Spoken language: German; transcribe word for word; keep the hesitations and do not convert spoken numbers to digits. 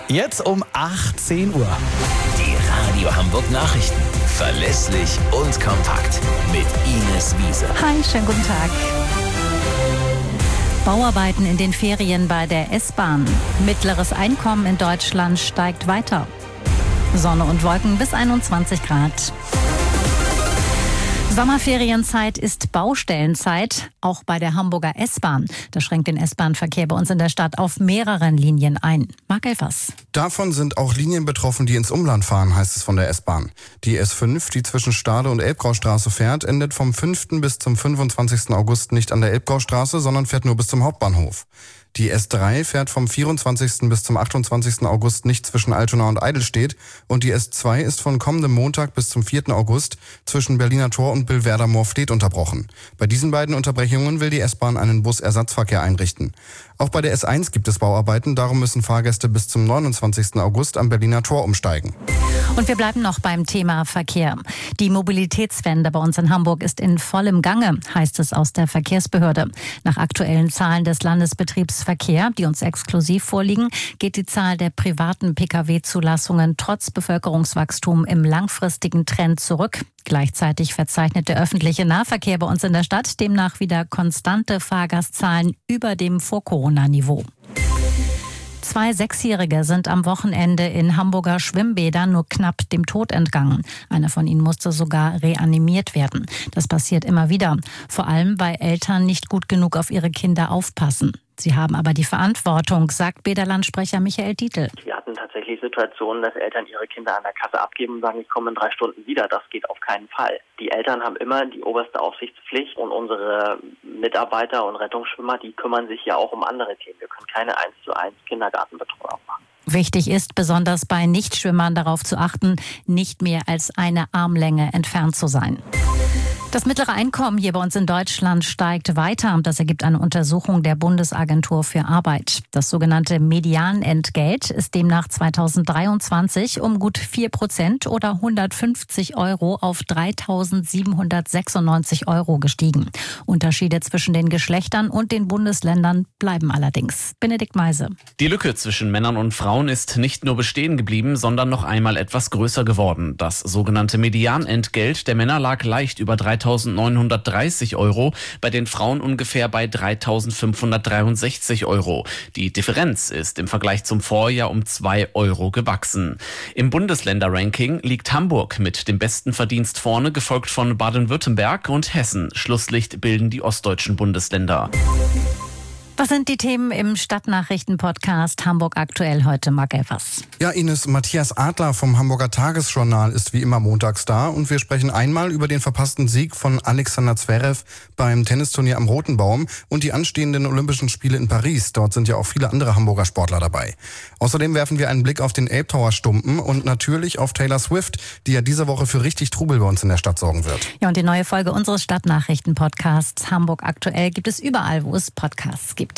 Jetzt um achtzehn Uhr. Die Radio Hamburg Nachrichten. Verlässlich und kompakt. Mit Ines Wiese. Hi, schönen guten Tag. Bauarbeiten in den Ferien bei der S-Bahn. Mittleres Einkommen in Deutschland steigt weiter. Sonne und Wolken bis einundzwanzig Grad. Sommerferienzeit ist Baustellenzeit, auch bei der Hamburger S-Bahn. Das schränkt den S-Bahn-Verkehr bei uns in der Stadt auf mehreren Linien ein. Marc Elfers. Davon sind auch Linien betroffen, die ins Umland fahren, heißt es von der S-Bahn. Die S fünf, die zwischen Stade und Elbgraustraße fährt, endet vom fünften bis zum fünfundzwanzigsten August nicht an der Elbgraustraße, sondern fährt nur bis zum Hauptbahnhof. Die S drei fährt vom vierundzwanzigsten bis zum achtundzwanzigsten August nicht zwischen Altona und Eidelstedt und die S zwei ist von kommendem Montag bis zum vierten August zwischen Berliner Tor und Billwerder-Moorfleet unterbrochen. Bei diesen beiden Unterbrechungen will die S-Bahn einen Busersatzverkehr einrichten. Auch bei der S eins gibt es Bauarbeiten, darum müssen Fahrgäste bis zum neunundzwanzigsten August am Berliner Tor umsteigen. Und wir bleiben noch beim Thema Verkehr. Die Mobilitätswende bei uns in Hamburg ist in vollem Gange, heißt es aus der Verkehrsbehörde. Nach aktuellen Zahlen des Landesbetriebs Verkehr, die uns exklusiv vorliegen, geht die Zahl der privaten Pkw-Zulassungen trotz Bevölkerungswachstum im langfristigen Trend zurück. Gleichzeitig verzeichnet der öffentliche Nahverkehr bei uns in der Stadt demnach wieder konstante Fahrgastzahlen über dem Vor-Corona-Niveau. Zwei Sechsjährige sind am Wochenende in Hamburger Schwimmbädern nur knapp dem Tod entgangen. Einer von ihnen musste sogar reanimiert werden. Das passiert immer wieder, vor allem weil Eltern nicht gut genug auf ihre Kinder aufpassen. Sie haben aber die Verantwortung, sagt Bäderlandsprecher Michael Dietl. Wir hatten tatsächlich Situationen, dass Eltern ihre Kinder an der Kasse abgeben und sagen, ich komme in drei Stunden wieder. Das geht auf keinen Fall. Die Eltern haben immer die oberste Aufsichtspflicht und unsere Mitarbeiter und Rettungsschwimmer, die kümmern sich ja auch um andere Themen. Wir können keine eins zu eins Kindergartenbetreuung machen. Wichtig ist, besonders bei Nichtschwimmern darauf zu achten, nicht mehr als eine Armlänge entfernt zu sein. Das mittlere Einkommen hier bei uns in Deutschland steigt weiter. Das ergibt eine Untersuchung der Bundesagentur für Arbeit. Das sogenannte Medianentgelt ist demnach zweitausenddreiundzwanzig um gut vier Prozent oder hundertfünfzig Euro auf dreitausendsiebenhundertsechsundneunzig Euro gestiegen. Unterschiede zwischen den Geschlechtern und den Bundesländern bleiben allerdings. Benedikt Meise. Die Lücke zwischen Männern und Frauen ist nicht nur bestehen geblieben, sondern noch einmal etwas größer geworden. Das sogenannte Medianentgelt der Männer lag leicht über dreitausendneunhundertdreißig Euro, bei den Frauen ungefähr bei dreitausendfünfhundertdreiundsechzig Euro. Die Differenz ist im Vergleich zum Vorjahr um zwei Euro gewachsen. Im Bundesländerranking liegt Hamburg mit dem besten Verdienst vorne, gefolgt von Baden-Württemberg und Hessen. Schlusslicht bilden die ostdeutschen Bundesländer. Was sind die Themen im Stadtnachrichten-Podcast Hamburg aktuell heute, Marc Elfers? Ja, Ines, Matthias Adler vom Hamburger Tagesjournal ist wie immer montags da und wir sprechen einmal über den verpassten Sieg von Alexander Zverev beim Tennisturnier am Roten Baum und die anstehenden Olympischen Spiele in Paris. Dort sind ja auch viele andere Hamburger Sportler dabei. Außerdem werfen wir einen Blick auf den Elbtower Stumpen und natürlich auf Taylor Swift, die ja diese Woche für richtig Trubel bei uns in der Stadt sorgen wird. Ja, und die neue Folge unseres Stadtnachrichten-Podcasts Hamburg aktuell gibt es überall, wo es Podcasts gibt.